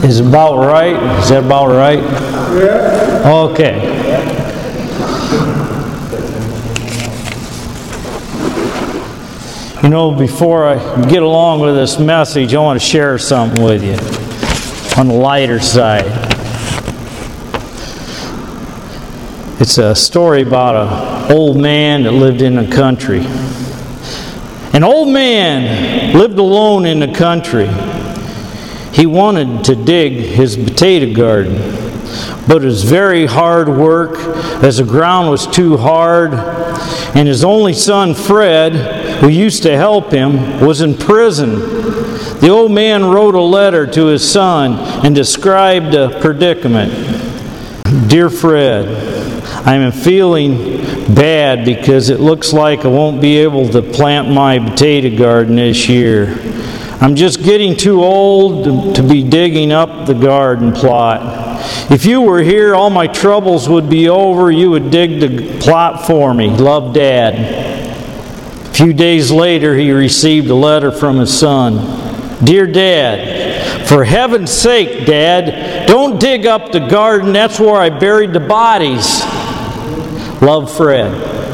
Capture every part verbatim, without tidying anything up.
Is about right? Is that about right? Yeah. Okay. You know, before I get along with this message, I want to share something with you on the lighter side. It's a story about an old man that lived in the country. An old man lived alone in the country. He wanted to dig his potato garden, but it was very hard work as the ground was too hard, and his only son Fred, who used to help him, was in prison. The old man wrote a letter to his son and described the predicament. Dear Fred, I am feeling bad because it looks like I won't be able to plant my potato garden this year. I'm just getting too old to be digging up the garden plot. If you were here, all my troubles would be over. You would dig the plot for me. Love, Dad. A few days later, he received a letter from his son. Dear Dad, for heaven's sake, Dad, don't dig up the garden. That's where I buried the bodies. Love, Fred.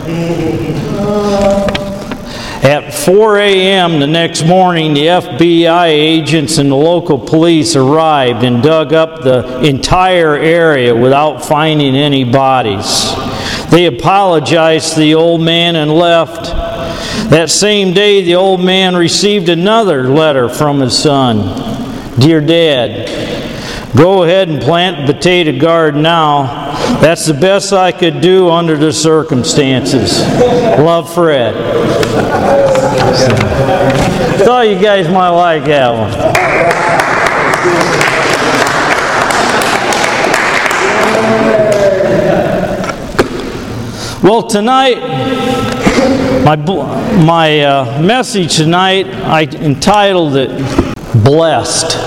At four a.m. the next morning, the F B I agents and the local police arrived and dug up the entire area without finding any bodies. They apologized to the old man and left. That same day, the old man received another letter from his son. Dear Dad, go ahead and plant the potato garden now. That's the best I could do under the circumstances. Love, Fred. Thought you guys might like that one. Well, tonight, my my uh, message tonight, I entitled it "Blessed."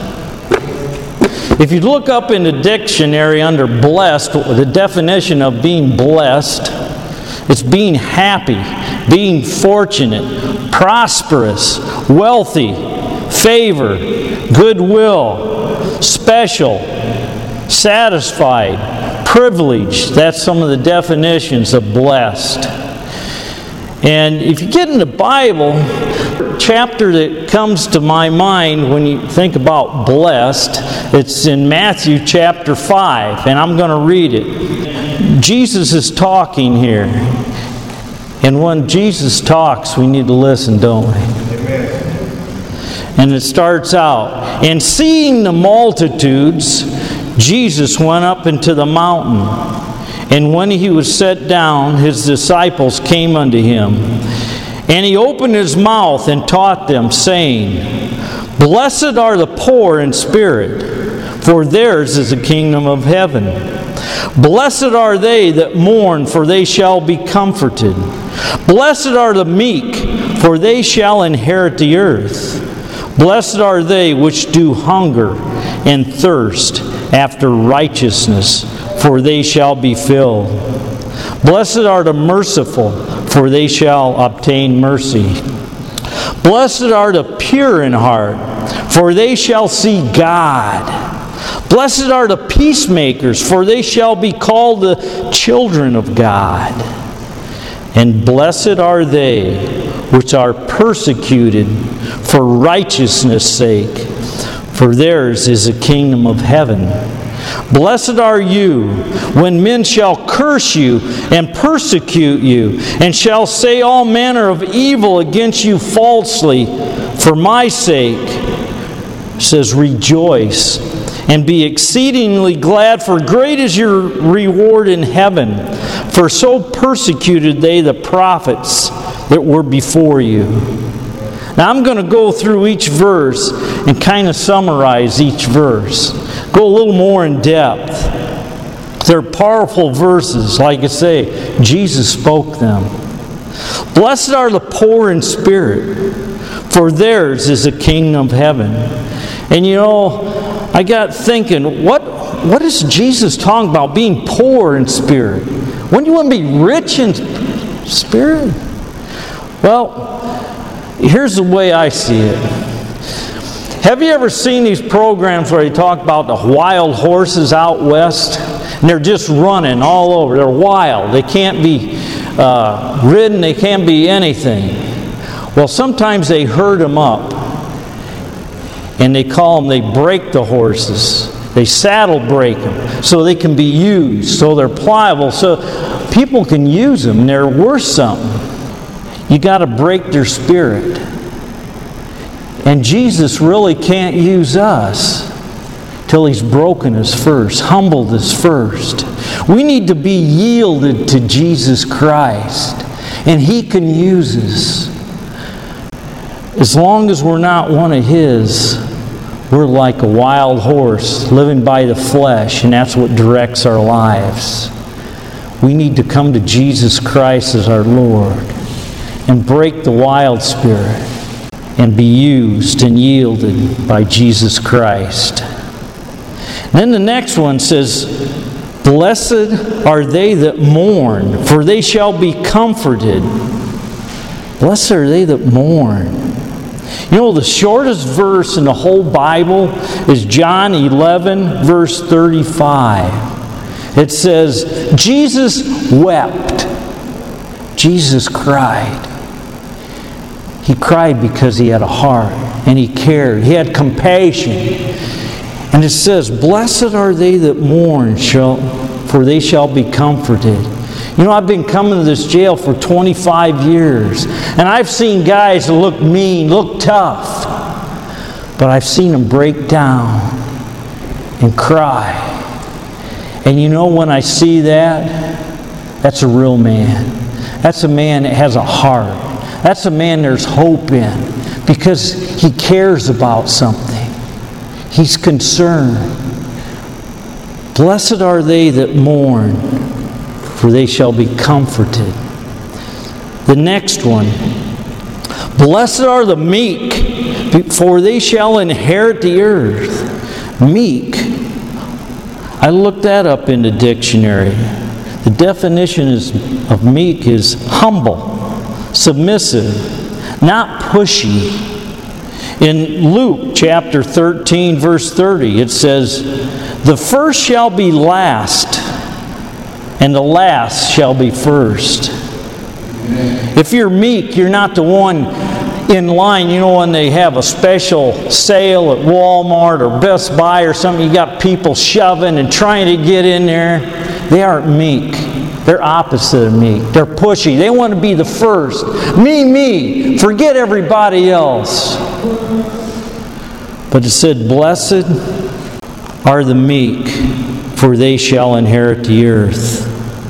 If you look up in the dictionary under blessed, the definition of being blessed, it's being happy, being fortunate, prosperous, wealthy, favor, goodwill, special, satisfied, privileged. That's some of the definitions of blessed. And if you get in the Bible, the chapter that comes to my mind when you think about blessed, it's in Matthew chapter five, and I'm going to read it. Jesus is talking here. And when Jesus talks, we need to listen, don't we? And it starts out, and seeing the multitudes, Jesus went up into the mountain. And when he was set down, his disciples came unto him. And he opened his mouth and taught them, saying, Blessed are the poor in spirit, for theirs is the kingdom of heaven. Blessed are they that mourn, for they shall be comforted. Blessed are the meek, for they shall inherit the earth. Blessed are they which do hunger and thirst after righteousness, for they shall be filled. Blessed are the merciful, for they shall obtain mercy. Blessed are the pure in heart, for they shall see God. Blessed are the peacemakers, for they shall be called the children of God. And blessed are they which are persecuted for righteousness' sake, for theirs is the kingdom of heaven. Blessed are you when men shall curse you and persecute you, and shall say all manner of evil against you falsely for my sake. It says, rejoice and be exceedingly glad, for great is your reward in heaven. For so persecuted they the prophets that were before you. Now I'm going to go through each verse and kind of summarize each verse. Go a little more in depth. They're powerful verses. Like I say, Jesus spoke them. Blessed are the poor in spirit, for theirs is the kingdom of heaven. And you know, I got thinking, what, what is Jesus talking about being poor in spirit? Wouldn't you want to be rich in spirit? Well, here's the way I see it. Have you ever seen these programs where they talk about the wild horses out west? And they're just running all over. They're wild. They can't be uh, ridden. They can't be anything. Well, sometimes they herd them up. And they call them, they break the horses. They saddle break them so they can be used, so they're pliable, so people can use them and they're worth something. You got to break their spirit. And Jesus really can't use us till He's broken us first, humbled us first. We need to be yielded to Jesus Christ, and He can use us. As long as we're not one of His, we're like a wild horse living by the flesh, and that's what directs our lives. We need to come to Jesus Christ as our Lord and break the wild spirit and be used and yielded by Jesus Christ. And then the next one says, "Blessed are they that mourn, for they shall be comforted." Blessed are they that mourn. You know, the shortest verse in the whole Bible is John eleven, verse thirty-five. It says, Jesus wept. Jesus cried. He cried because He had a heart and He cared. He had compassion. And it says, "Blessed are they that mourn, shall, for they shall be comforted." You know, I've been coming to this jail for twenty-five years, and I've seen guys that look mean, look tough, but I've seen them break down and cry. And you know, when I see that, that's a real man. That's a man that has a heart. That's a man there's hope in, because he cares about something. He's concerned. Blessed are they that mourn, for they shall be comforted. The next one. Blessed are the meek, for they shall inherit the earth. Meek. I looked that up in the dictionary. The definition is, of meek is humble, submissive, not pushy. In Luke chapter thirteen, verse thirty, it says, "The first shall be last, and the last shall be first." If you're meek, you're not the one in line. You know, when they have a special sale at Walmart or Best Buy or something, you got people shoving and trying to get in there. They aren't meek. They're opposite of meek. They're pushy. They want to be the first. Me, me. Forget everybody else. But it said, "Blessed are the meek, for they shall inherit the earth."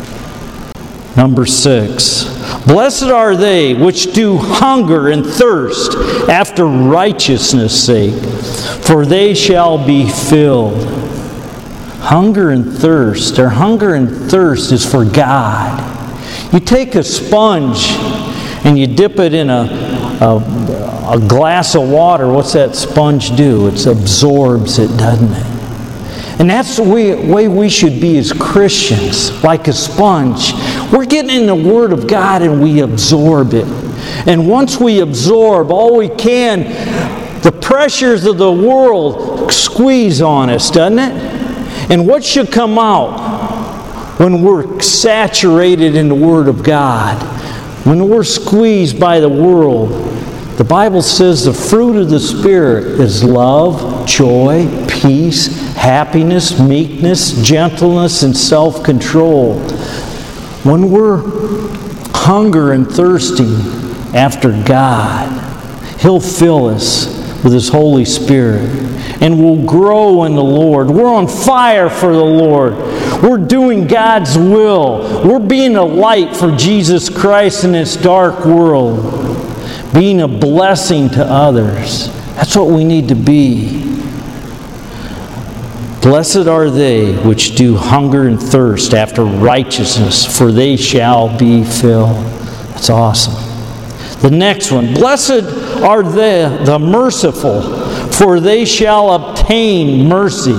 Number six. Blessed are they which do hunger and thirst after righteousness' sake, for they shall be filled. Hunger and thirst. Their hunger and thirst is for God. You take a sponge and you dip it in a, a, a glass of water. What's that sponge do? It absorbs it, doesn't it? And that's the way, way we should be as Christians, like a sponge. We're getting in the Word of God and we absorb it. And once we absorb all we can, the pressures of the world squeeze on us, doesn't it? And what should come out when we're saturated in the Word of God? When we're squeezed by the world, the Bible says the fruit of the Spirit is love, joy, peace, happiness, meekness, gentleness, and self-control. When we're hunger and thirsting after God, He'll fill us with His Holy Spirit, and we'll grow in the Lord. We're on fire for the Lord. We're doing God's will. We're being a light for Jesus Christ in this dark world, being a blessing to others. That's what we need to be. Blessed are they which do hunger and thirst after righteousness, for they shall be filled. That's awesome. The next one. Blessed are they, the merciful, for they shall obtain mercy.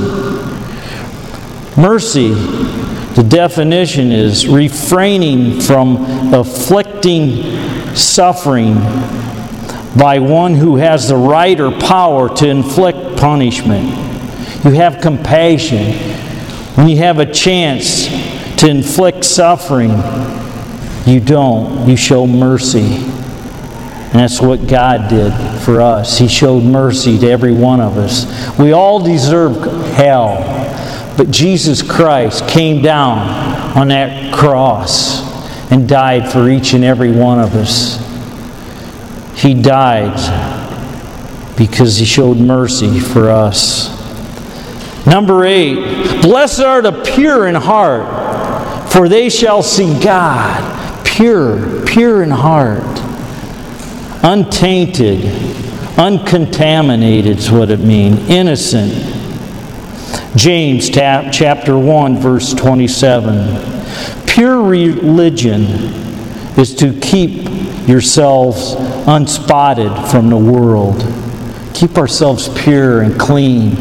Mercy, the definition is refraining from afflicting suffering by one who has the right or power to inflict punishment. You have compassion. When you have a chance to inflict suffering, you don't. You show mercy. And that's what God did for us. He showed mercy to every one of us. We all deserve hell, but Jesus Christ came down on that cross and died for each and every one of us. He died because He showed mercy for us. Number eight, blessed are the pure in heart, for they shall see God. Pure, pure in heart. Untainted, uncontaminated is what it means. Innocent. James chapter one, verse twenty-seven. Pure religion is to keep yourselves unspotted from the world. Keep ourselves pure and clean.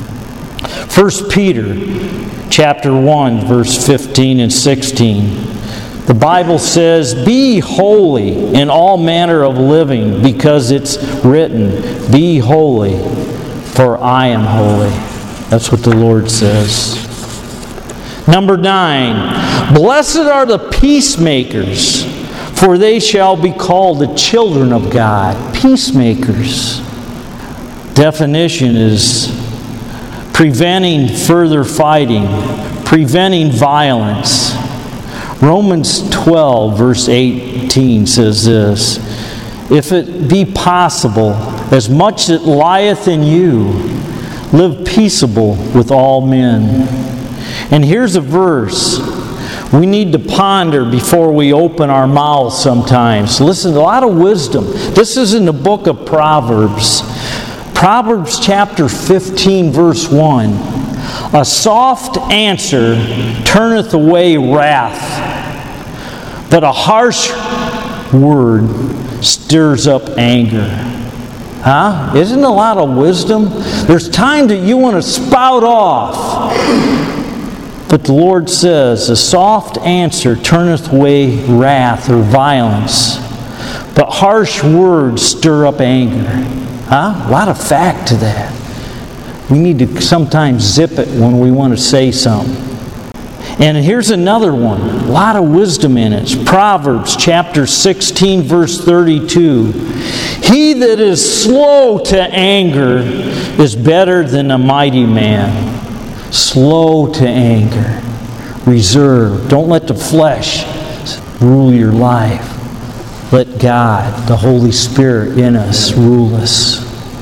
First Peter chapter one, verse fifteen and sixteen. The Bible says, "Be holy in all manner of living, because it's written, be holy, for I am holy." That's what the Lord says. Number nine, blessed are the peacemakers, for they shall be called the children of God. Peacemakers. Definition is preventing further fighting, preventing violence. Romans twelve, verse eighteen says this, "If it be possible, as much that lieth in you, live peaceable with all men." And here's a verse we need to ponder before we open our mouths sometimes. Listen, a lot of wisdom. This is in the book of Proverbs. Proverbs chapter fifteen, verse one. "A soft answer turneth away wrath, but a harsh word stirs up anger." Huh? Isn't a lot of wisdom? There's time that you want to spout off. But the Lord says, "A soft answer turneth away wrath," or violence, "but harsh words stir up anger." Huh? A lot of fact to that. We need to sometimes zip it when we want to say something. And here's another one. A lot of wisdom in it. It's Proverbs chapter sixteen, verse thirty-two. "He that is slow to anger is better than a mighty man." Slow to anger. Reserve. Don't let the flesh rule your life. Let God, the Holy Spirit in us, rule us.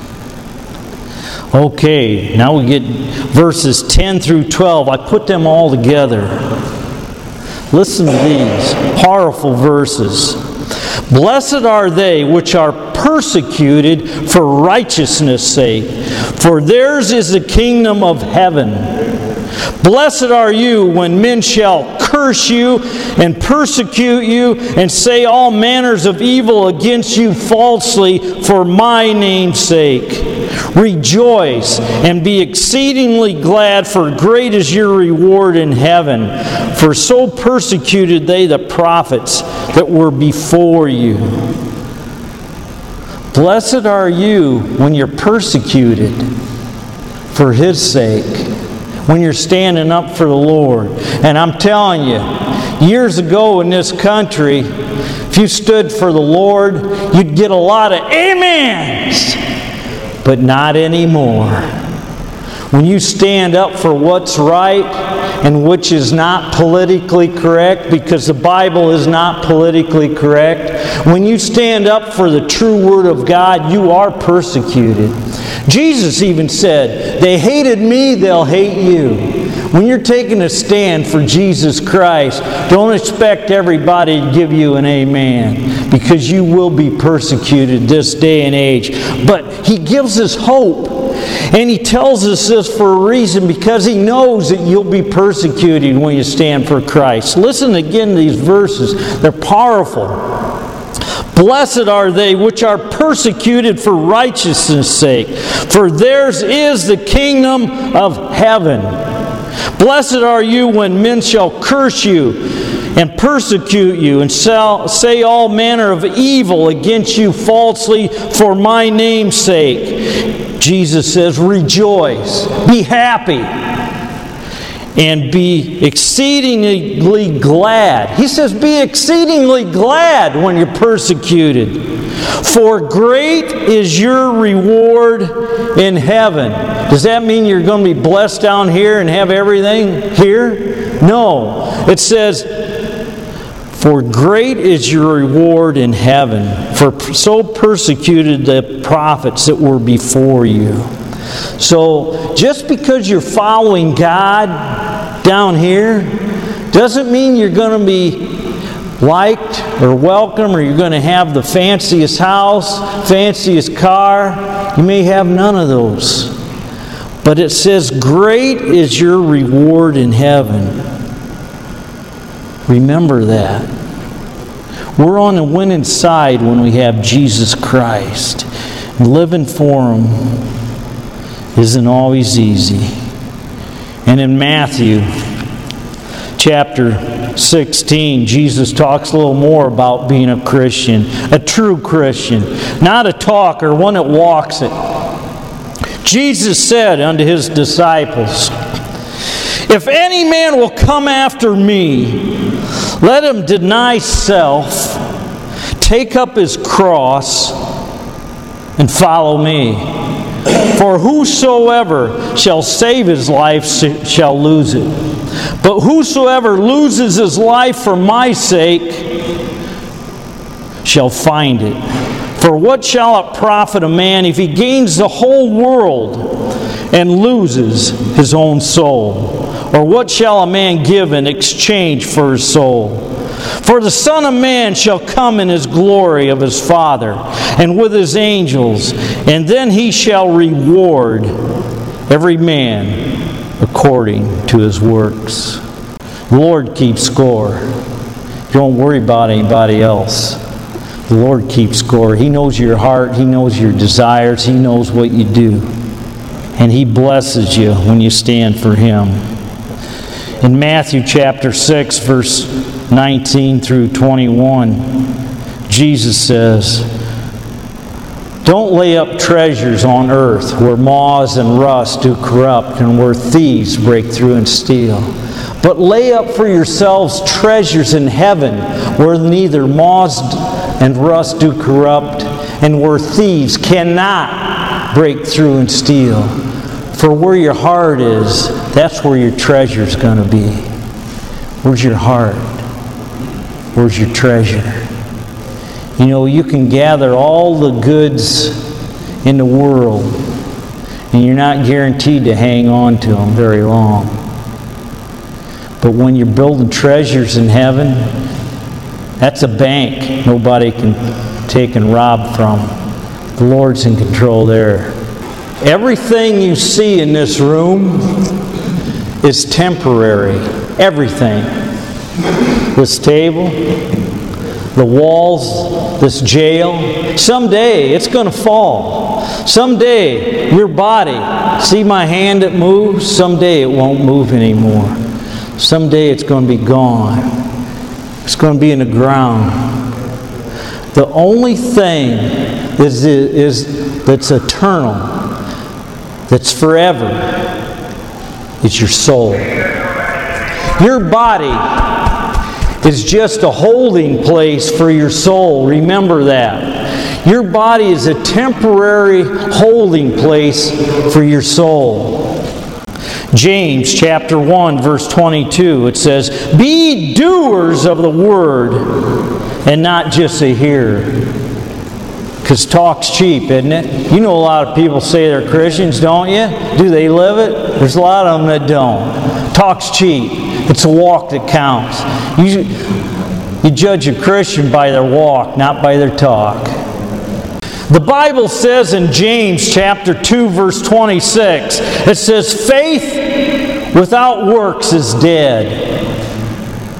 Okay, now we get verses ten through twelve. I put them all together. Listen to these powerful verses. "Blessed are they which are persecuted for righteousness' sake, for theirs is the kingdom of heaven. Blessed are you when men shall curse you and persecute you and say all manners of evil against you falsely for my name's sake. Rejoice and be exceedingly glad, for great is your reward in heaven. For so persecuted they the prophets that were before you." Blessed are you when you're persecuted for His sake, when you're standing up for the Lord. And I'm telling you, years ago in this country, if you stood for the Lord, you'd get a lot of amens. But not anymore. When you stand up for what's right and which is not politically correct, because the Bible is not politically correct, when you stand up for the true Word of God, you are persecuted. Jesus even said, "They hated me, they'll hate you." When you're taking a stand for Jesus Christ, don't expect everybody to give you an amen, because you will be persecuted this day and age. But He gives us hope. And He tells us this for a reason, because He knows that you'll be persecuted when you stand for Christ. Listen again to these verses. They're powerful. "Blessed are they which are persecuted for righteousness' sake, for theirs is the kingdom of heaven. Blessed are you when men shall curse you and persecute you, and say all manner of evil against you falsely for my name's sake. Jesus says, rejoice, be happy, and be exceedingly glad. He says, be exceedingly glad when you're persecuted. For great is your reward in heaven. Does that mean you're going to be blessed down here and have everything here? No. It says, for great is your reward in heaven, for so persecuted the prophets that were before you. So, just because you're following God down here, doesn't mean you're going to be liked or welcome, or you're going to have the fanciest house, fanciest car. You may have none of those. But it says, great is your reward in heaven. Remember that. We're on the winning side when we have Jesus Christ. And living for Him isn't always easy. And in Matthew chapter sixteen, Jesus talks a little more about being a Christian, a true Christian, not a talker, one that walks it. Jesus said unto His disciples, if any man will come after me, let him deny self, take up his cross, and follow me. For whosoever shall save his life shall lose it. But whosoever loses his life for my sake shall find it. For what shall it profit a man if he gains the whole world and loses his own soul? Or what shall a man give in exchange for his soul? For the Son of Man shall come in His glory of His Father and with His angels, and then He shall reward every man according to his works. The Lord keeps score. Don't worry about anybody else. The Lord keeps score. He knows your heart. He knows your desires. He knows what you do. And He blesses you when you stand for Him. In Matthew chapter six, verse nineteen through twenty-one, Jesus says, don't lay up treasures on earth where moths and rust do corrupt and where thieves break through and steal. But lay up for yourselves treasures in heaven where neither moths and rust do corrupt and where thieves cannot break through and steal. For where your heart is, that's where your treasure's going to be. Where's your heart? Where's your treasure? You know, you can gather all the goods in the world, and you're not guaranteed to hang on to them very long. But when you're building treasures in heaven, that's a bank nobody can take and rob from. The Lord's in control there. Everything you see in this room is temporary. Everything. This table, the walls, this jail. Someday it's going to fall. Someday your body, see my hand that moves? Someday it won't move anymore. Someday it's going to be gone. It's going to be in the ground. The only thing is, is that's eternal, that's forever, is your soul. Your body is just a holding place for your soul. Remember that. Your body is a temporary holding place for your soul. James chapter one, verse twenty-two, it says, be doers of the word and not just a hearer. Because talk's cheap, isn't it? You know a lot of people say they're Christians, don't you? Do they live it? There's a lot of them that don't. Talk's cheap. It's a walk that counts. You, you judge a Christian by their walk, not by their talk. The Bible says in James chapter two, verse twenty-six, it says, faith without works is dead.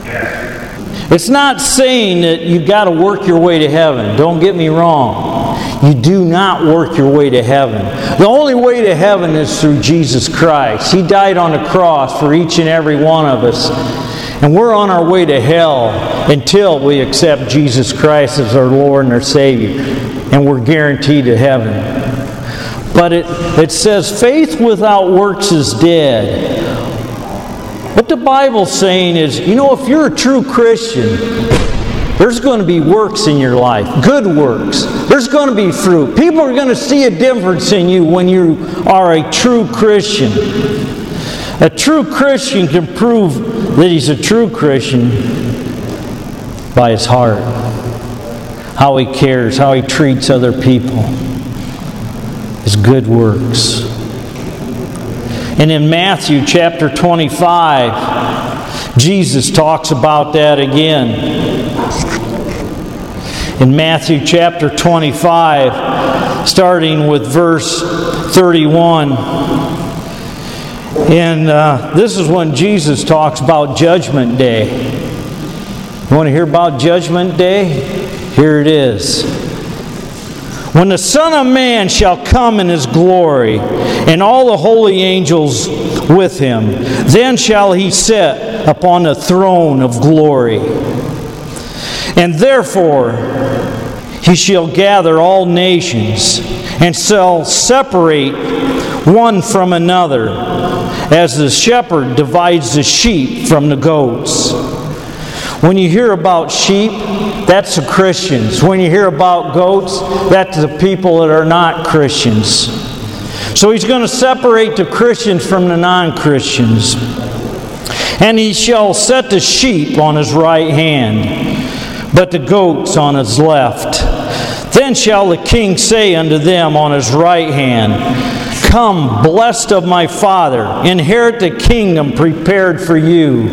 It's not saying that you've got to work your way to heaven. Don't get me wrong. You do not work your way to heaven. The only way to heaven is through Jesus Christ. He died on the cross for each and every one of us. And we're on our way to hell until we accept Jesus Christ as our Lord and our Savior. And we're guaranteed to heaven. But it, it says faith without works is dead. What the Bible's saying is, you know, if you're a true Christian, there's going to be works in your life, good works. There's going to be fruit. People are going to see a difference in you when you are a true Christian. A true Christian can prove that he's a true Christian by his heart, how he cares, how he treats other people, his good works. And in Matthew chapter twenty-five, Jesus talks about that again. In Matthew chapter twenty-five, starting with verse thirty-one. And uh, this is when Jesus talks about Judgment Day. You want to hear about Judgment Day? Here it is. When the Son of Man shall come in His glory, and all the holy angels with Him, then shall He sit upon the throne of glory. And therefore He shall gather all nations, and shall separate one from another, as the shepherd divides the sheep from the goats. When you hear about sheep, that's the Christians. When you hear about goats, that's the people that are not Christians. So He's going to separate the Christians from the non-Christians. And He shall set the sheep on His right hand, but the goats on His left. Then shall the King say unto them on His right hand, Come, blessed of my Father, inherit the kingdom prepared for you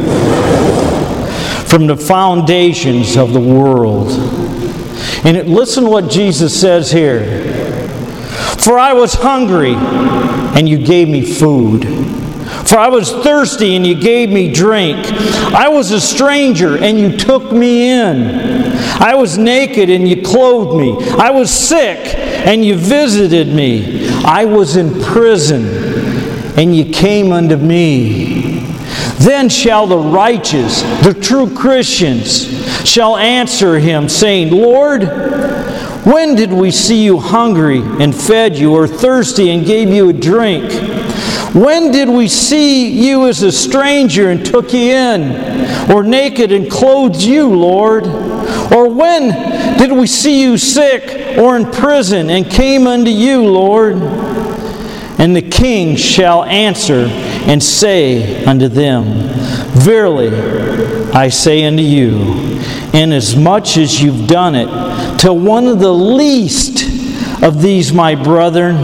from the foundations of the world. And it, listen to what Jesus says here. For I was hungry, and you gave me food. For I was thirsty, and you gave me drink. I was a stranger, and you took me in. I was naked, and you clothed me. I was sick, and you visited me. I was in prison, and you came unto me. Then shall the righteous, the true Christians, shall answer Him, saying, Lord, when did we see you hungry and fed you, or thirsty and gave you a drink? When did we see you as a stranger and took you in, or naked and clothed you, Lord? Or when did we see you sick or in prison and came unto you, Lord? And the King shall answer and say unto them, Verily I say unto you, inasmuch as you've done it to one of the least of these my brethren,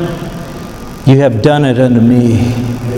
you have done it unto me.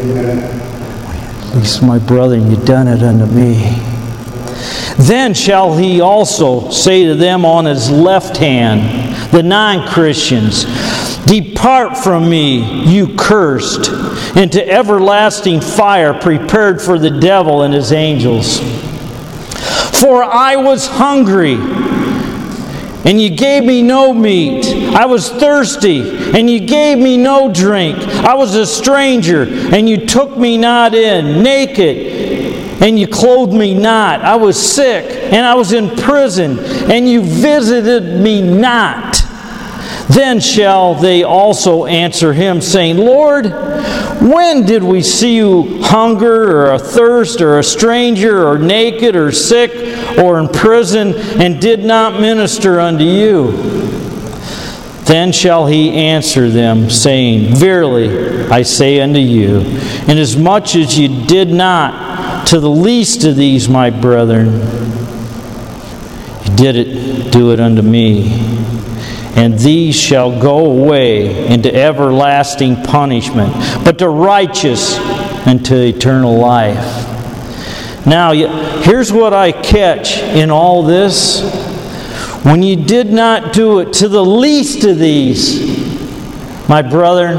At least my brethren, you've done it unto me. Then shall He also say to them on His left hand, the non-Christians, Depart from me, you cursed, into everlasting fire prepared for the devil and his angels. For I was hungry, and you gave me no meat. I was thirsty, and you gave me no drink. I was a stranger, and you took me not in. Naked, and you clothed me not. I was sick, and I was in prison, and you visited me not. Then shall they also answer Him, saying, Lord, when did we see you hunger, or athirst, or a stranger, or naked, or sick, or in prison, and did not minister unto you? Then shall He answer them, saying, Verily I say unto you, inasmuch as you did not to the least of these my brethren, you did it, do it unto me. And these shall go away into everlasting punishment, but the righteous into eternal life. Now, here's what I catch in all this. When you did not do it to the least of these, my brethren,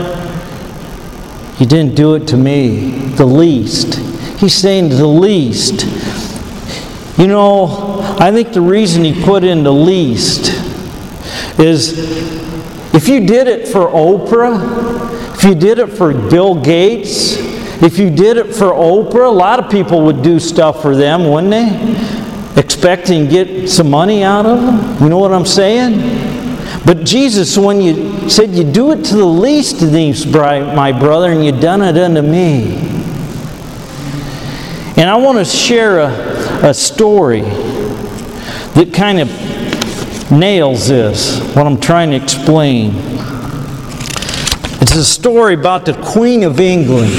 you didn't do it to me, the least. He's saying the least. You know, I think the reason He put in the least is if you did it for Oprah, if you did it for Bill Gates, if you did it for Oprah, a lot of people would do stuff for them, wouldn't they? Expecting to get some money out of them. You know what I'm saying? But Jesus, when you said you do it to the least of these, my brother, and you done it unto me. And I want to share a, a story that kind of nails this, what I'm trying to explain. It's a story about the Queen of England.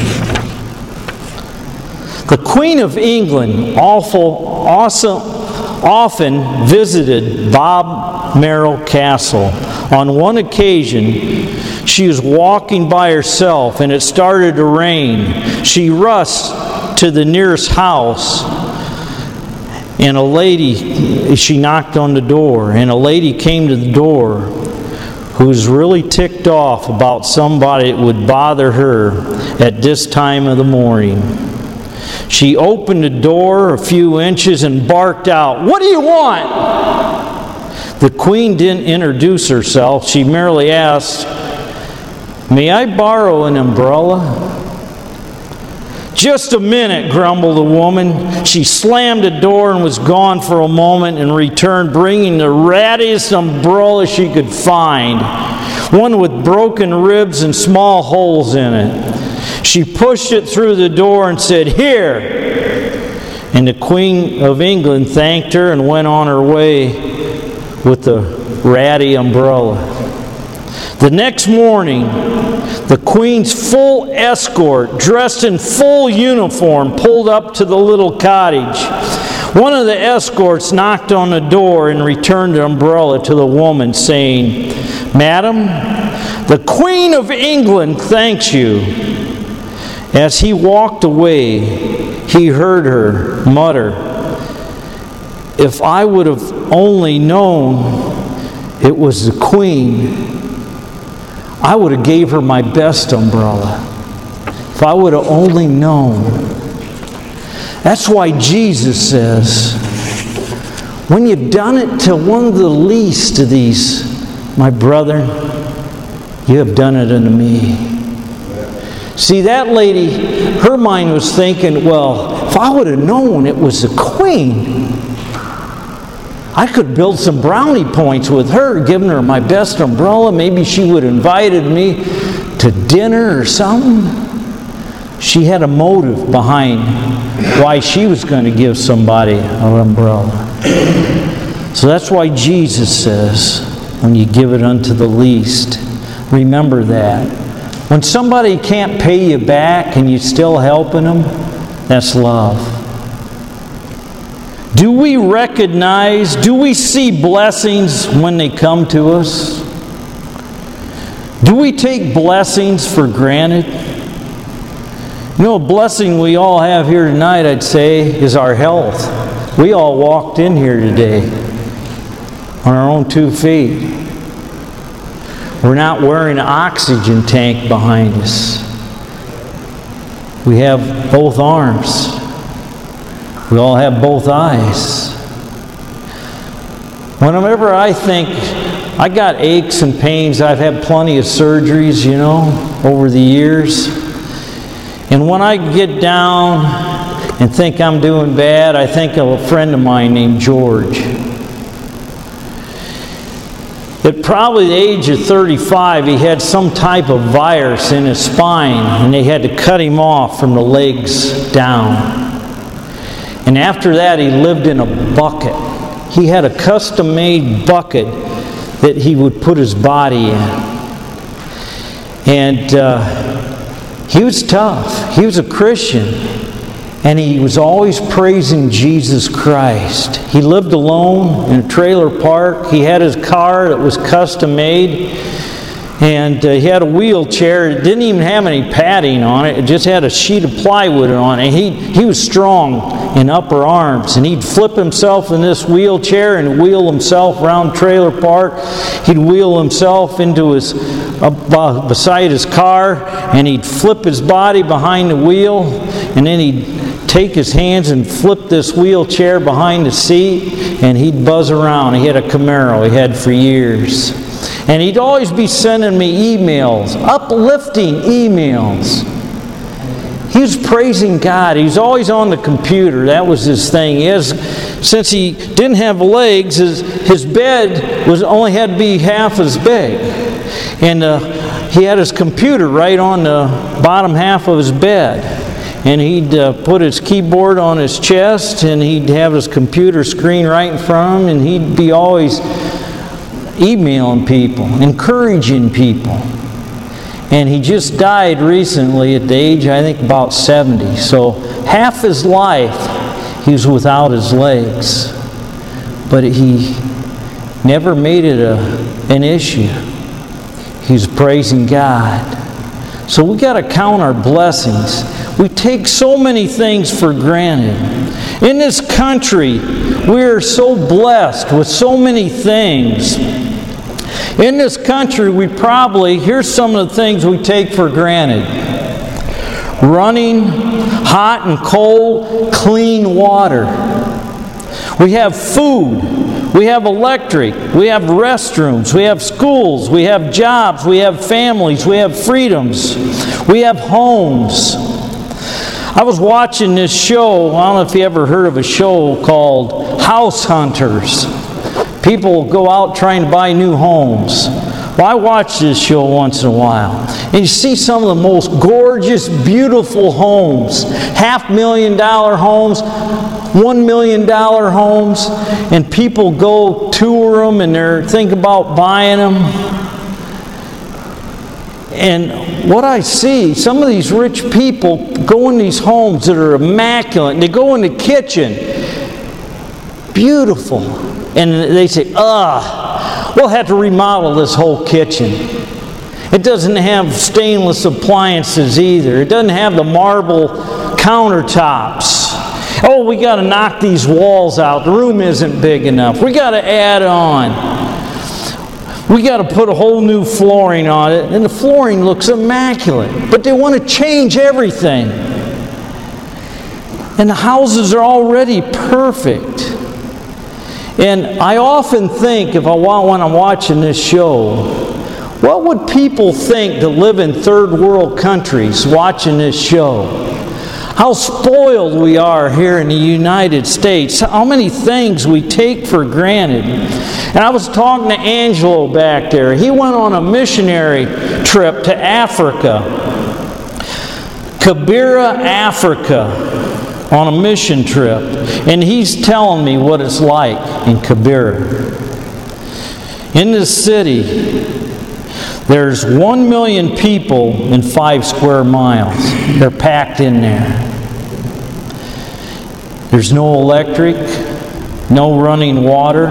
The Queen of England awful, awesome, often visited Balmoral Castle. On one occasion, she was walking by herself and it started to rain. She rushed to the nearest house and a lady, she knocked on the door, and a lady came to the door who was really ticked off about somebody that would bother her at this time of the morning. She opened the door a few inches and barked out, "What do you want?" The Queen didn't introduce herself. She merely asked, "May I borrow an umbrella?" "Just a minute," grumbled the woman. She slammed the door and was gone for a moment and returned bringing the rattiest umbrella she could find, one with broken ribs and small holes in it. She pushed it through the door and said, "Here!" And the Queen of England thanked her and went on her way with the ratty umbrella. The next morning, the Queen's full escort, dressed in full uniform, pulled up to the little cottage. One of the escorts knocked on the door and returned the umbrella to the woman, saying, "Madam, the Queen of England thanks you." As he walked away, he heard her mutter, "If I would have only known it was the Queen, I would have gave her my best umbrella. If I would have only known." That's why Jesus says, when you've done it to one of the least of these, my brother, you have done it unto me. See, that lady, her mind was thinking, well, if I would have known it was the Queen, I could build some brownie points with her, giving her my best umbrella. Maybe she would have invited me to dinner or something. She had a motive behind why she was going to give somebody an umbrella. So that's why Jesus says, when you give it unto the least, remember that. When somebody can't pay you back and you're still helping them, that's love. Do we recognize, do we see blessings when they come to us? Do we take blessings for granted? You know, a blessing we all have here tonight, I'd say, is our health. We all walked in here today on our own two feet. We're not wearing an oxygen tank behind us. We have both arms. We all have both eyes. Whenever I think, I got aches and pains, I've had plenty of surgeries, you know, over the years. And when I get down and think I'm doing bad, I think of a friend of mine named George. At probably the age of thirty-five, he had some type of virus in his spine, and they had to cut him off from the legs down. And after that, he lived in a bucket. He had a custom-made bucket that he would put his body in. And uh, he was tough. He was a Christian. And he was always praising Jesus Christ. He lived alone in a trailer park. He had his car that was custom made. And uh, he had a wheelchair. It didn't even have any padding on it. It just had a sheet of plywood on it. He, he was strong in upper arms. And he'd flip himself in this wheelchair and wheel himself around trailer park. He'd wheel himself into his, uh, beside his car. And he'd flip his body behind the wheel. And then he'd take his hands and flip this wheelchair behind the seat, and he'd buzz around. He had a Camaro he had for years. And he'd always be sending me emails, uplifting emails. He was praising God. He was always on the computer. That was his thing. He has, since he didn't have legs, his, his bed was only had to be half as big. And uh, he had his computer right on the bottom half of his bed. And he'd uh, put his keyboard on his chest, and he'd have his computer screen right in front of him, and he'd be always emailing people, encouraging people. And he just died recently at the age, I think, about seventy. So half his life, he was without his legs. But he never made it a, an issue. He was praising God. So we got to count our blessings. We take so many things for granted. In this country, we are so blessed with so many things. In this country, we probably, here's some of the things we take for granted. Running, hot and cold, clean water. We have food. We have electric. We have restrooms. We have schools. We have jobs. We have families. We have freedoms. We have homes. I was watching this show. I don't know if you ever heard of a show called House Hunters. People go out trying to buy new homes. Well, I watch this show once in a while. And you see some of the most gorgeous, beautiful homes. Half million dollar homes, one million dollar homes. And people go tour them and they're thinking about buying them. And what I see, some of these rich people go in these homes that are immaculate. And they go in the kitchen. Beautiful. And they say, ugh, we'll have to remodel this whole kitchen. It doesn't have stainless appliances either. It doesn't have the marble countertops. Oh, we got to knock these walls out. The room isn't big enough. We got to add on. We got to put a whole new flooring on it. And the flooring looks immaculate. But they want to change everything. And the houses are already perfect. And I often think, if I want, when I'm watching this show, what would people think that live in third world countries watching this show? How spoiled we are here in the United States. How many things we take for granted. And I was talking to Angelo back there. He went on a missionary trip to Africa. Kibera, Africa. On a mission trip, and he's telling me what it's like in Kibera. In this city, there's one million people in five square miles. They're packed in there. There's no electric, no running water,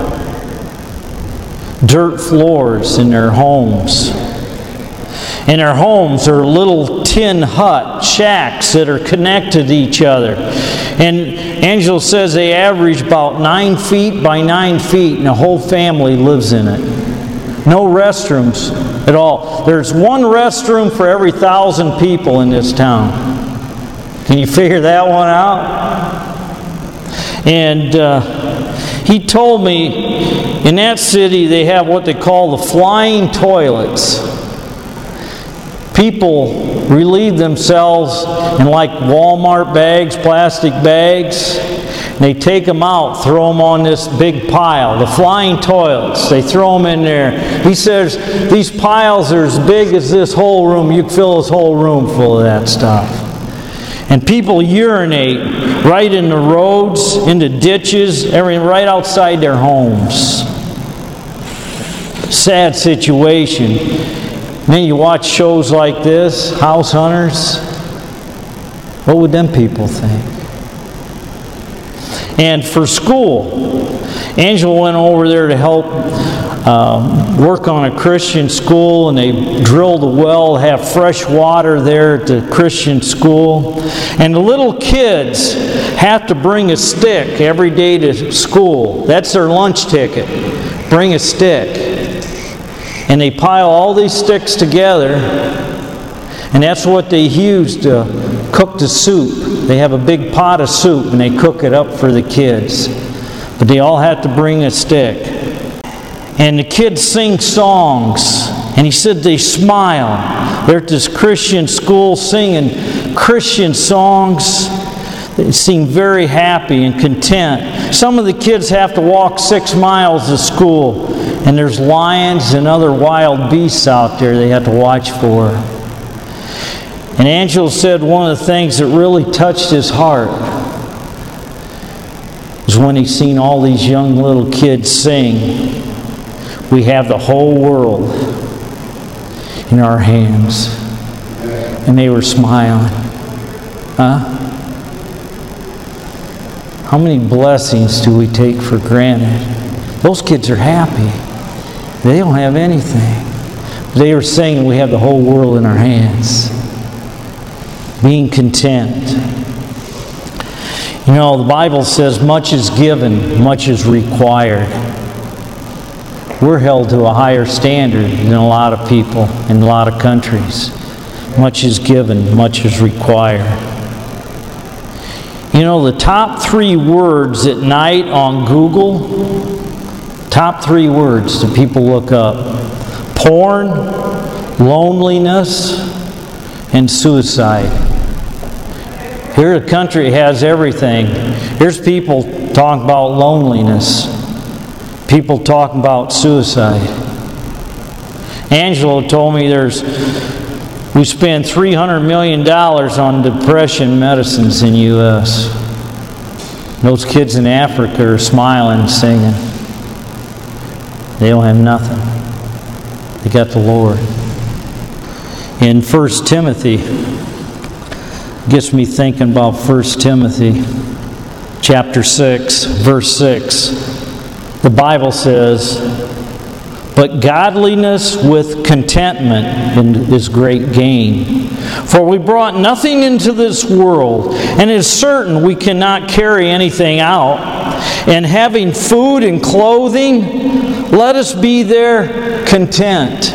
dirt floors in their homes. And their homes are little tin hut shacks that are connected to each other. And Angelo says they average about nine feet by nine feet, and a whole family lives in it. No restrooms at all. There's one restroom for every thousand people in this town. Can you figure that one out? And uh, he told me in that city they have what they call the flying toilets. People relieve themselves in like Walmart bags, plastic bags. And they take them out, throw them on this big pile, the flying toilets. They throw them in there. He says these piles are as big as this whole room. You could fill this whole room full of that stuff. And people urinate right in the roads, in the ditches, everything right outside their homes. Sad situation. And then you watch shows like this, House Hunters. What would them people think? And for school, Angela went over there to help uh, work on a Christian school, and they drilled a well, have fresh water there at the Christian school. And the little kids have to bring a stick every day to school. That's their lunch ticket. Bring a stick. And they pile all these sticks together, and that's what they use to cook the soup. They have a big pot of soup, and they cook it up for the kids. But they all have to bring a stick. And the kids sing songs. And he said they smile. They're at this Christian school singing Christian songs. They seem very happy and content. Some of the kids have to walk six miles to school. And there's lions and other wild beasts out there they have to watch for. And Angelo said one of the things that really touched his heart was when he seen all these young little kids sing, "We have the whole world in our hands." And they were smiling. Huh? How many blessings do we take for granted? Those kids are happy. They don't have anything. They were saying we have the whole world in our hands. Being content. You know, the Bible says much is given, much is required. We're held to a higher standard than a lot of people in a lot of countries. Much is given, much is required. You know, the top three words at night on Google, top three words that people look up: porn, loneliness, and suicide. Here the country has everything. Here's people talking about loneliness. People talking about suicide. Angelo told me there's we spend three hundred million dollars on depression medicines in the U S Those kids in Africa are smiling and singing. They don't have nothing. They got the Lord. In First Timothy, gets me thinking about First Timothy chapter six, verse six. The Bible says, "But godliness with contentment is great gain. For we brought nothing into this world, and it is certain we cannot carry anything out. And having food and clothing, let us be there content.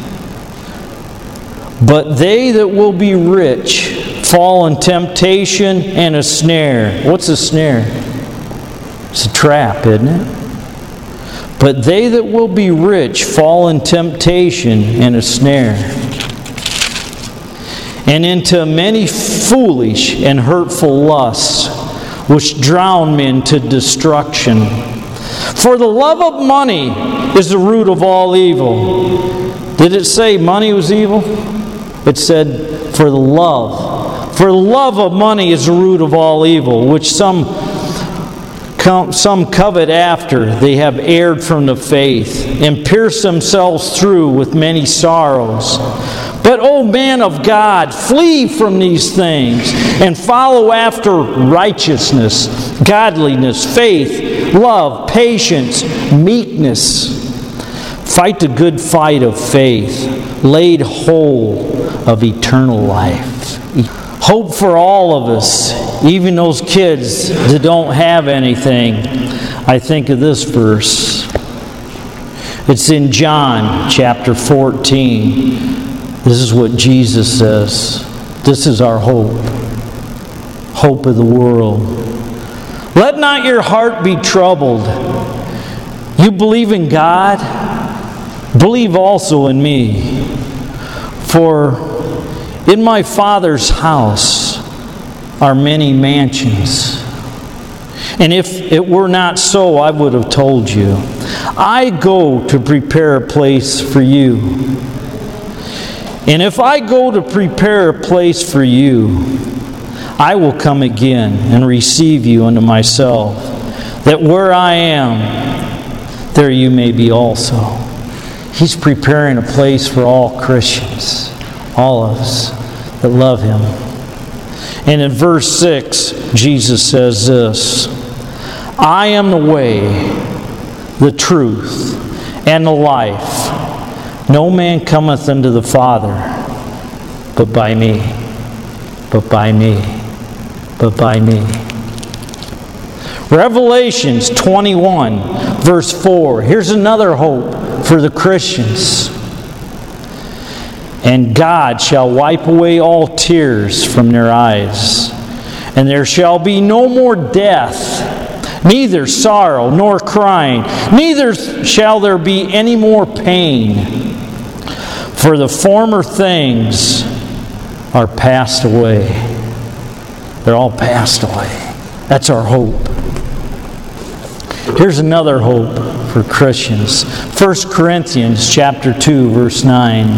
But they that will be rich fall in temptation and a snare." What's a snare? It's a trap, isn't it? "But they that will be rich fall in temptation and a snare, and into many foolish and hurtful lusts, which drown men to destruction. For the love of money is the root of all evil." Did it say money was evil? It said, for the love. For the love of money is the root of all evil, which some Some covet after. They have erred from the faith, and pierced themselves through with many sorrows. But, O man of God, flee from these things, and follow after righteousness, godliness, faith, love, patience, meekness. Fight the good fight of faith, laid hold of eternal life. Hope for all of us, even those kids that don't have anything. I think of this verse. It's in John chapter fourteen. This is what Jesus says. This is our hope. Hope of the world. "Let not your heart be troubled. You believe in God, believe also in me. For in my Father's house are many mansions. And if it were not so, I would have told you. I go to prepare a place for you. And if I go to prepare a place for you, I will come again and receive you unto myself, that where I am, there you may be also." He's preparing a place for all Christians, all of us that love Him. And in verse six, Jesus says this: "I am the way, the truth, and the life. No man cometh unto the Father but by me, but by me, but by me." Revelations twenty-one, verse four. Here's another hope for the Christians. "And God shall wipe away all tears from their eyes, and there shall be no more death, neither sorrow nor crying, neither shall there be any more pain. For the former things are passed away. They're all passed away. That's our hope. Here's another hope for Christians. First Corinthians chapter two, verse nine.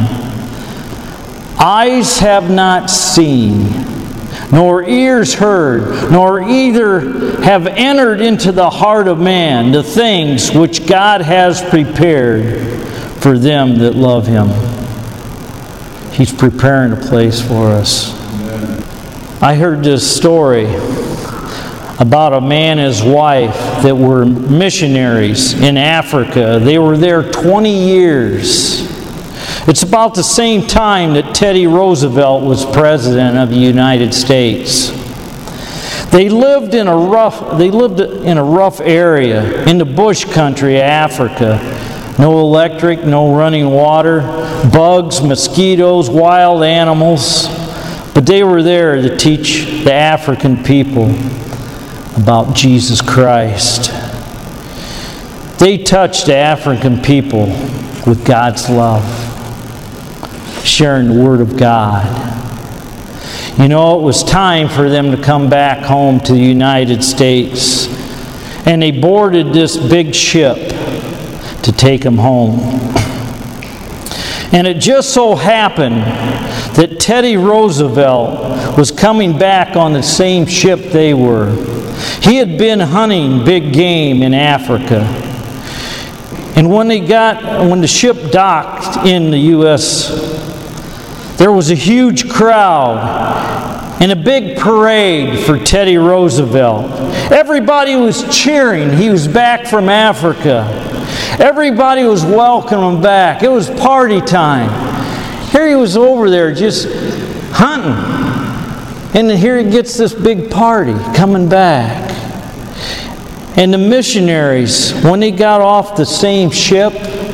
Eyes have not seen, nor ears heard, nor either have entered into the heart of man the things which God has prepared for them that love Him. He's preparing a place for us. I heard this story about a man and his wife that were missionaries in Africa. They were there twenty years. It's about the same time that Teddy Roosevelt was President of the United States. They lived in a rough, they lived in a rough area in the bush country of Africa. No electric, no running water, bugs, mosquitoes, wild animals. But they were there to teach the African people about Jesus Christ. They touched the African people with God's love, sharing the Word of God. You know, it was time for them to come back home to the United States. And they boarded this big ship to take them home. And it just so happened that Teddy Roosevelt was coming back on the same ship they were. He had been hunting big game in Africa. And when they got, when the ship docked in the U S, there was a huge crowd and a big parade for Teddy Roosevelt. Everybody was cheering. He was back from Africa. Everybody was welcoming him back. It was party time. Here he was over there just hunting. And here he gets this big party coming back. And the missionaries, when they got off the same ship,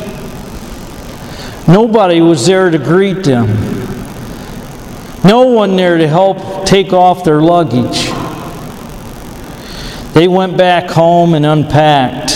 nobody was there to greet them. No one there to help take off their luggage. They went back home and unpacked.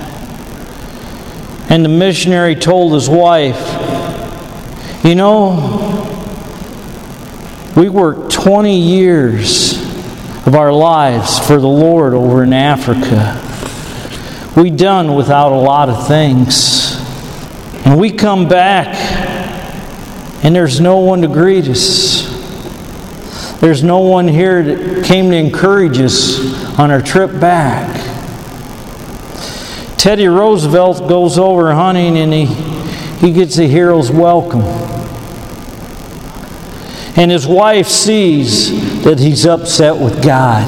And the missionary told his wife, you know, we worked twenty years of our lives for the Lord over in Africa. We done without a lot of things. And we come back and there's no one to greet us. There's no one here that came to encourage us on our trip back. Teddy Roosevelt goes over hunting and he, he gets a hero's welcome. And his wife sees that he's upset with God.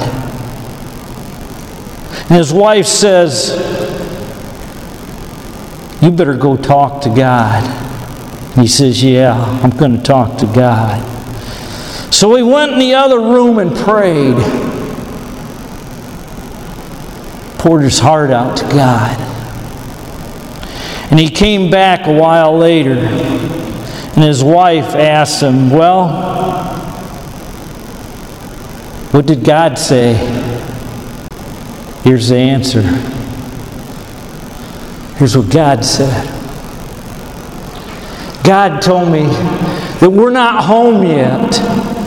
And his wife says, you better go talk to God. And he says, yeah, I'm going to talk to God. So he went in the other room and prayed. Poured his heart out to God. And he came back a while later, and his wife asked him, well, what did God say? Here's the answer. Here's what God said. God told me that we're not home yet.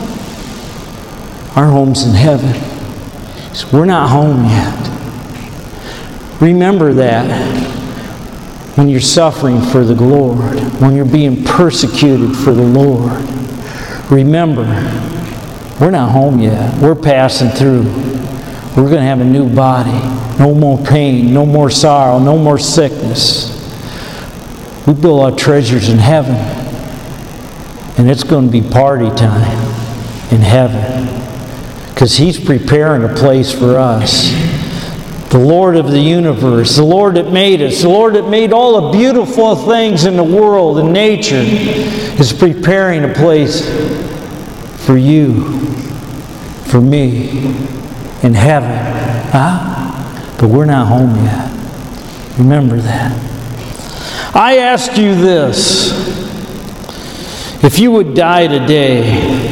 Our home's in heaven. He said, we're not home yet. Remember that. When you're suffering for the Lord, when you're being persecuted for the Lord, remember, we're not home yet. We're passing through. We're going to have a new body. No more pain, no more sorrow, no more sickness. We build our treasures in heaven. And it's going to be party time in heaven. Because He's preparing a place for us. The Lord of the universe, the Lord that made us, the Lord that made all the beautiful things in the world and nature is preparing a place for you, for me, in heaven. Huh? But we're not home yet. Remember that. I ask you this. If you would die today,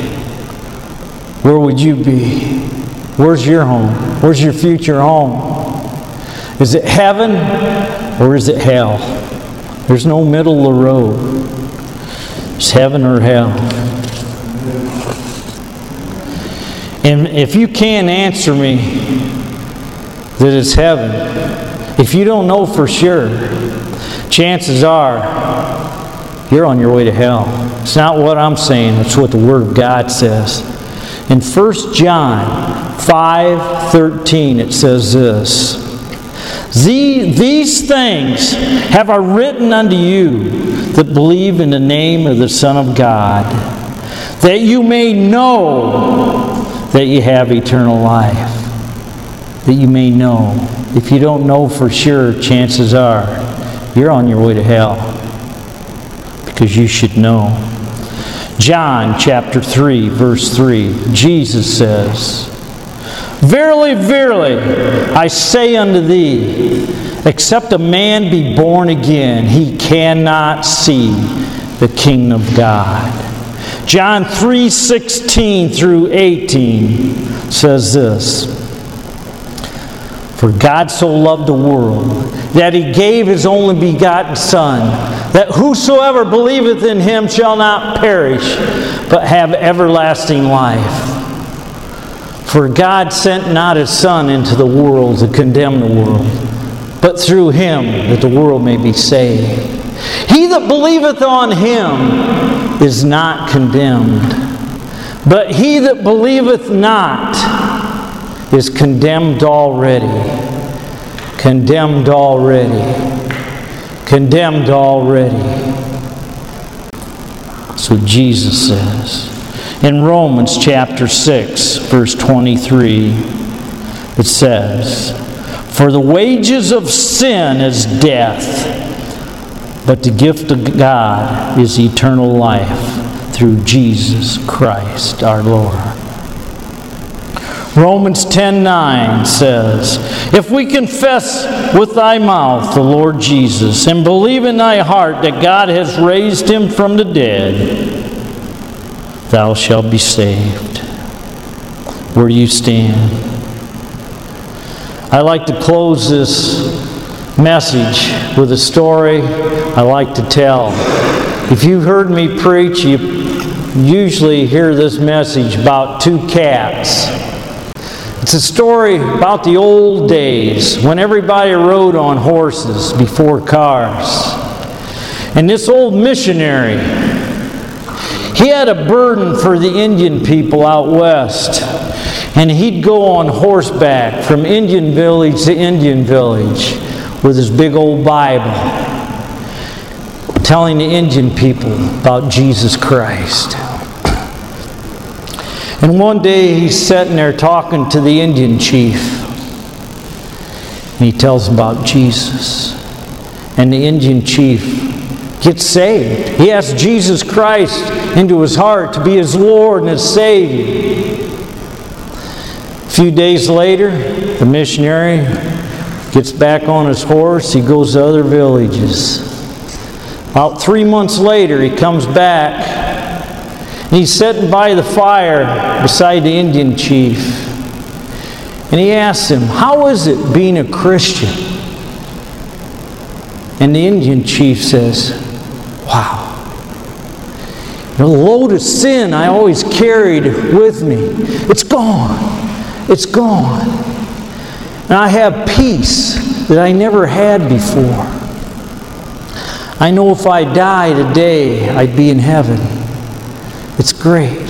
where would you be? Where's your home? Where's your future home? Is it heaven or is it hell? There's no middle of the road. It's heaven or hell. And if you can't answer me that it's heaven, if you don't know for sure, chances are you're on your way to hell. It's not what I'm saying, it's what the Word of God says. In First John five thirteen it says this, These things have I written unto you that believe in the name of the Son of God, that you may know that you have eternal life. That you may know. If you don't know for sure, chances are you're on your way to hell. Because you should know. John chapter three, verse three, Jesus says, Verily, verily, I say unto thee, except a man be born again, he cannot see the kingdom of God. John three sixteen through eighteen says this, For God so loved the world, that He gave His only begotten Son, that whosoever believeth in Him shall not perish, but have everlasting life. For God sent not His Son into the world to condemn the world, but through Him that the world may be saved. He that believeth on Him is not condemned, but he that believeth not is condemned already. Condemned already. Condemned already. That's what Jesus says. In Romans chapter six, verse twenty-three, it says, For the wages of sin is death, but the gift of God is eternal life through Jesus Christ our Lord. Romans ten nine says, If we confess with thy mouth the Lord Jesus, and believe in thy heart that God has raised Him from the dead, thou shalt be saved. Where do you stand? I like to close this message with a story I like to tell. If you've heard me preach, you usually hear this message about two cats. It's a story about the old days when everybody rode on horses before cars. And this old missionary, he had a burden for the Indian people out west. And he'd go on horseback from Indian village to Indian village with his big old Bible, telling the Indian people about Jesus Christ. And one day he's sitting there talking to the Indian chief. And he tells him about Jesus. And the Indian chief gets saved. He asks Jesus Christ into his heart to be his Lord and his Savior. A few days later, the missionary gets back on his horse. He goes to other villages. About three months later, he comes back. And he's sitting by the fire beside the Indian chief. And he asks him, how is it being a Christian? And the Indian chief says, wow. The load of sin I always carried with me, it's gone. It's gone. And I have peace that I never had before. I know if I die today, I'd be in heaven. It's great.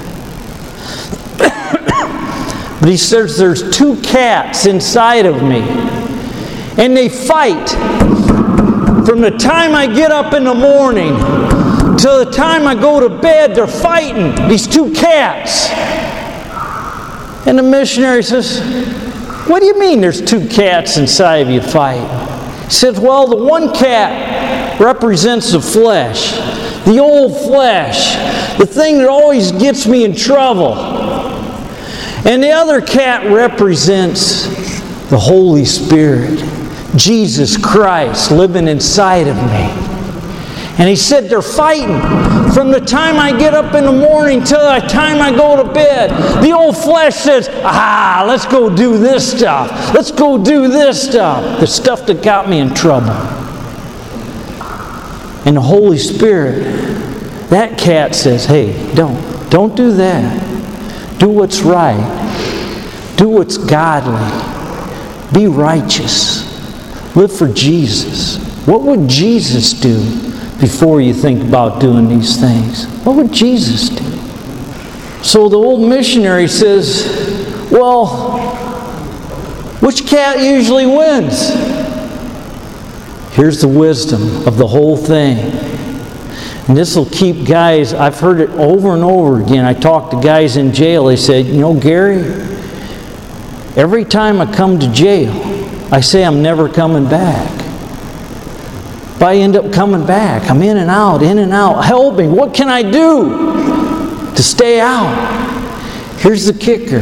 But he says there's two cats inside of me. And they fight from the time I get up in the morning till the time I go to bed. They're fighting, these two cats. And the missionary says, what do you mean there's two cats inside of you fighting? He says, well, the one cat represents the flesh, the old flesh, the thing that always gets me in trouble. And the other cat represents the Holy Spirit, Jesus Christ living inside of me. And he said they're fighting From the time I get up in the morning till the time I go to bed, the old flesh says, ah, let's go do this stuff. Let's go do this stuff. The stuff that got me in trouble. And the Holy Spirit, that cat says, hey, don't. Don't do that. Do what's right. Do what's godly. Be righteous. Live for Jesus. What would Jesus do before you think about doing these things? What would Jesus do? So the old missionary says, well, which cat usually wins? Here's the wisdom of the whole thing. And this will keep guys, I've heard it over and over again. I talked to guys in jail. They said, you know, Gary, every time I come to jail, I say I'm never coming back. But I end up coming back. I'm in and out, in and out. Help me. What can I do to stay out? Here's the kicker.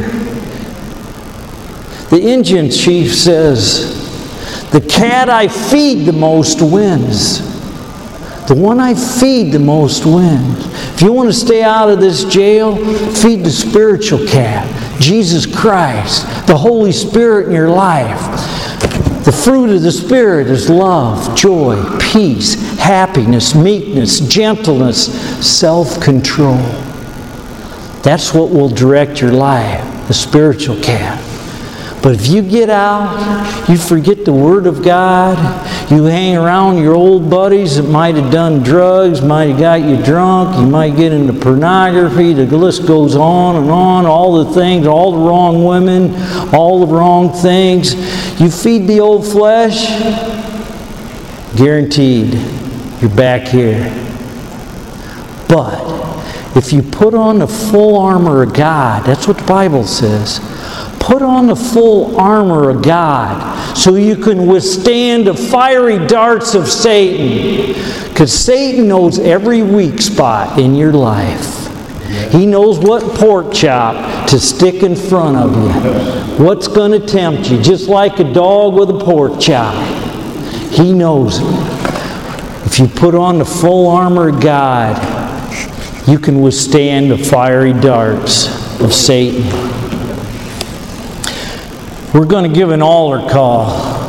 The Indian chief says, the cat I feed the most wins. The one I feed the most wins. If you want to stay out of this jail, feed the spiritual cat. Jesus Christ, the Holy Spirit in your life. The fruit of the Spirit is love, joy, peace, happiness, meekness, gentleness, self-control. That's what will direct your life, the spiritual cat. But if you get out, you forget the Word of God, you hang around your old buddies that might have done drugs, might have got you drunk, you might get into pornography, the list goes on and on, all the things, all the wrong women, all the wrong things. You feed the old flesh, guaranteed, you're back here. But if you put on the full armor of God, that's what the Bible says, put on the full armor of God so you can withstand the fiery darts of Satan. Because Satan knows every weak spot in your life. He knows what pork chop to stick in front of you. What's going to tempt you. Just like a dog with a pork chop. He knows it. If you put on the full armor of God, you can withstand the fiery darts of Satan. We're going to give an altar call.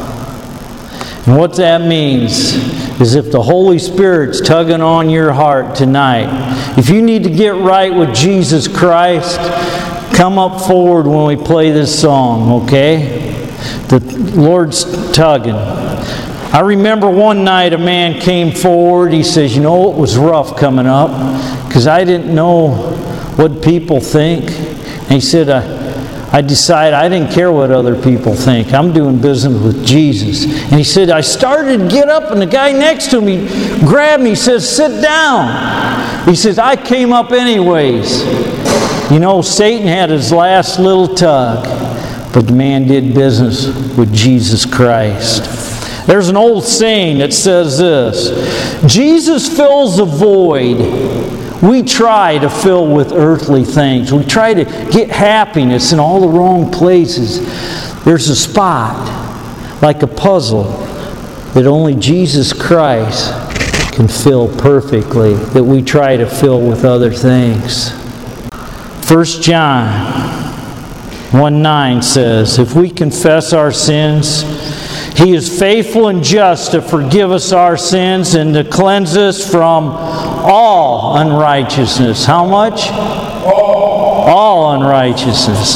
And what that means is if the Holy Spirit's tugging on your heart tonight, if you need to get right with Jesus Christ, come up forward when we play this song, okay? The Lord's tugging. I remember one night a man came forward. He says, you know, it was rough coming up because I didn't know what people think. And he said, I I decided I didn't care what other people think. I'm doing business with Jesus. And he said, I started to get up and the guy next to me grabbed me. He says, sit down. He says, I came up anyways. You know, Satan had his last little tug, but the man did business with Jesus Christ. There's an old saying that says this, Jesus fills a void we try to fill with earthly things. We try to get happiness in all the wrong places. There's a spot, like a puzzle, that only Jesus Christ can fill perfectly, that we try to fill with other things. First John one nine says, if we confess our sins, He is faithful and just to forgive us our sins and to cleanse us from all unrighteousness. How much? All, all unrighteousness.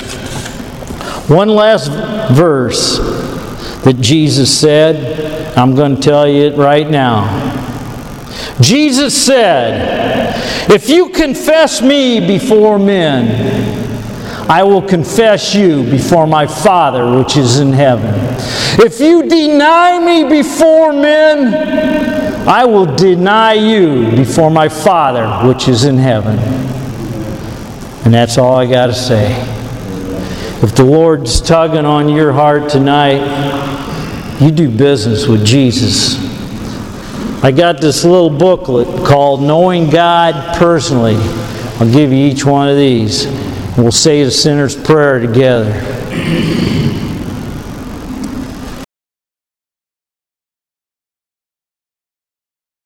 One last verse that Jesus said, I'm going to tell you it right now. Jesus said, if you confess me before men, I will confess you before my Father which is in heaven. If you deny me before men, I will deny you before my Father which is in heaven. And that's all I got to say. If the Lord's tugging on your heart tonight, you do business with Jesus. I got this little booklet called Knowing God Personally. I'll give you each one of these. We'll say the sinner's prayer together.